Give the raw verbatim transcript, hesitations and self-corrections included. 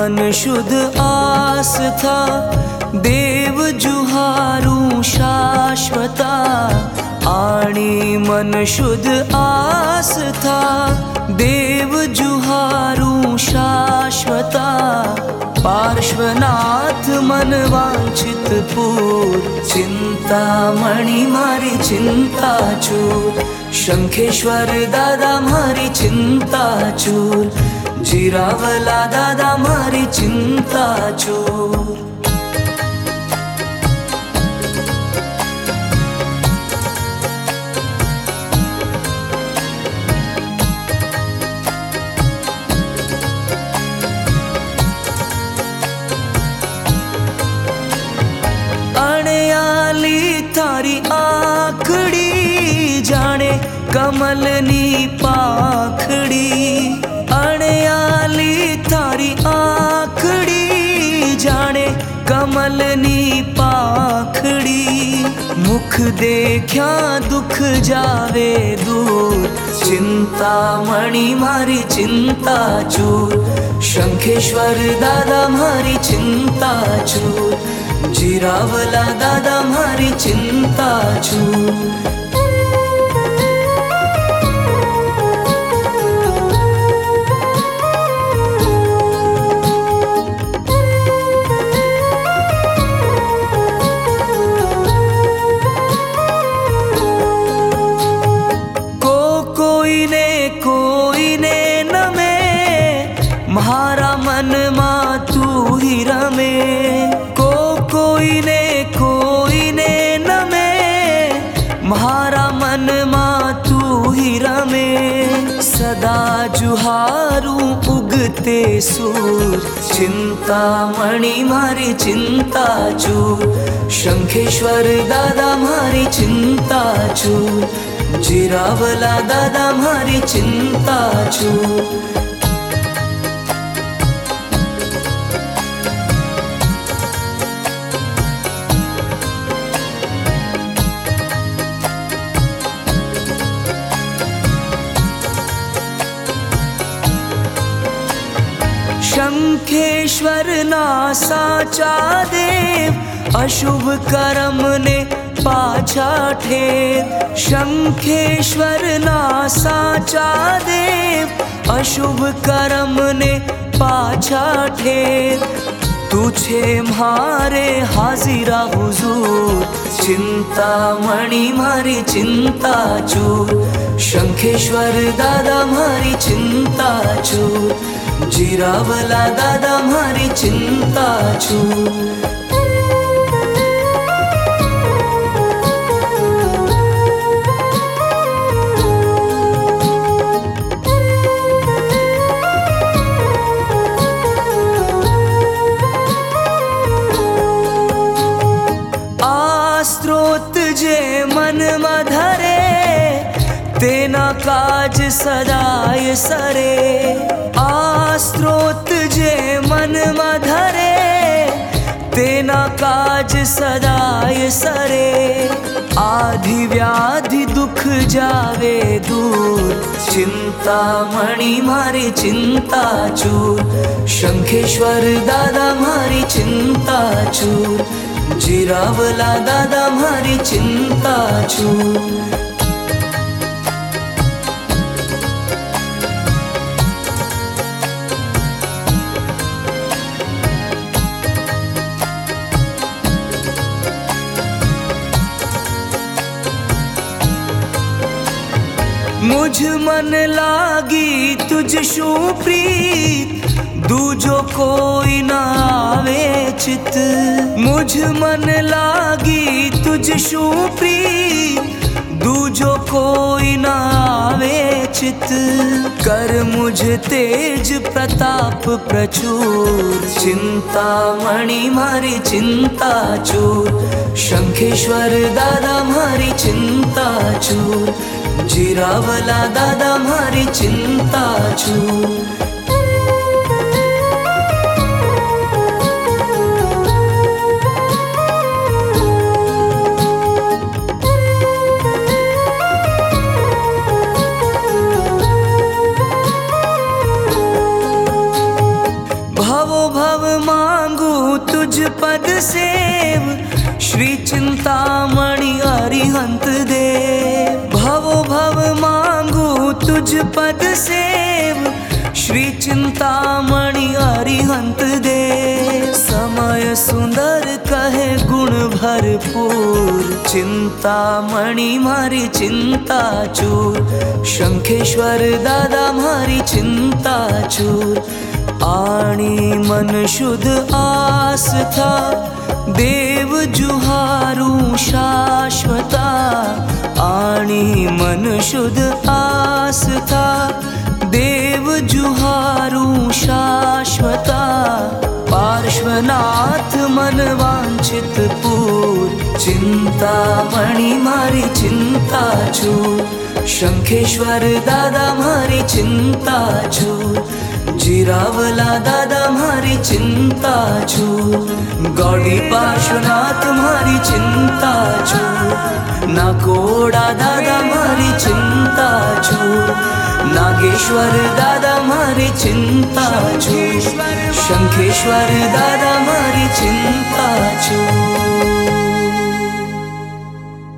मन शुद्ध आस्था देव जुहारू शाश्वता आणि मन शुद्ध आस्था देव जुहारू शाश्वता पार्श्वनाथ मन वांछित पूर चिंतामणी मारी चिंता चूर शंखेश्वर दादा मारी चिंता चूर जिरावला दादा मारी चिंता चूर। थारी आखड़ी जाने कमलनी पाखड़ी अणयाली थारी आखड़ी जाने कमलनी पाखड़ी मुख देख्या दुख जावे दूर चिंतामणी मारी चिंता चूर शंखेश्वर दादा मारी चिंता चूर जिरावला दादा मारी चिंता चूर। को कोई ने कोई ने नमे म्हारा मन मा तू ही रमे कोई ने कोई ने नमे म्हारा मन मा तू ही रमे सदा जुहारू उगते सूर चिंतामणी मारी चिंता चूर शंखेश्वर दादा मारी चिंता चूर जिरावला दादा मारी चिंता चूर। शंखेश्वर ना साचा देव अशुभ कर्म ने पाछा ठेर शंखेश्वर ना साचा देव अशुभ कर्म ने पाछा ठेर तुझे म्हारे हाजिरा हुजूर चिंतामणी मारी चिंता चूर शंखेश्वर दादा मारी चिंता चूर जिरावला दादा मारी चिंता चूर। आस्त्रोत जे मन मधरे तेना काज सदाय सरे आस्त्रोत जे मन मधरे तेना काज सदाय सरे आधि व्याधि दुख जावे दूर चिंतामणी मारी चिंता चूर शंखेश्वर दादा मारी चिंता चूर जिरावला दादा मारी चिंता चूर। मुझ मन लागी तुझ शू प्रीत दूजो कोई ना आवे चित मुझ मन लागी तुझ शू प्रीत दूजो कोई ना आवे चित कर मुझ तेज प्रताप प्रचुर चिंतामणी मारी चिंता चूर शंखेश्वर दादा मारी चिंता चूर जिरावला दादा मारी चिंता चूर। भवो सेव श्री चिंतामणि अरिहंत देव। भवो भव मांगू तुझ पद सेव श्री चिंतामणि अरिहंत देव। समय सुंदर कहे गुण भरपूर चिंतामणि मारी चिंता चूर। शंखेश्वर दादा मारी चिंता चूर। आणी मन शुद्ध आस्था देव जुहारू शाश्वता। आणी मन शुद्ध आस्था देव जुहारू शाश्वता। पार्श्वनाथ मन वांछित पूर चिंतामणि मारी चिंता चूर। शंखेश्वर दादा मारी चिंता चूर। जिरावला दादा मारी चिंता चूर। गौड़ी पार्श्वनाथ मारी चिंता चूर। नाकोड़ा दादा मारी चिंता चूर। नागेश्वर दादा मारी चिंता चूर। शंखेश्वर दादा मारी चिंता चूर।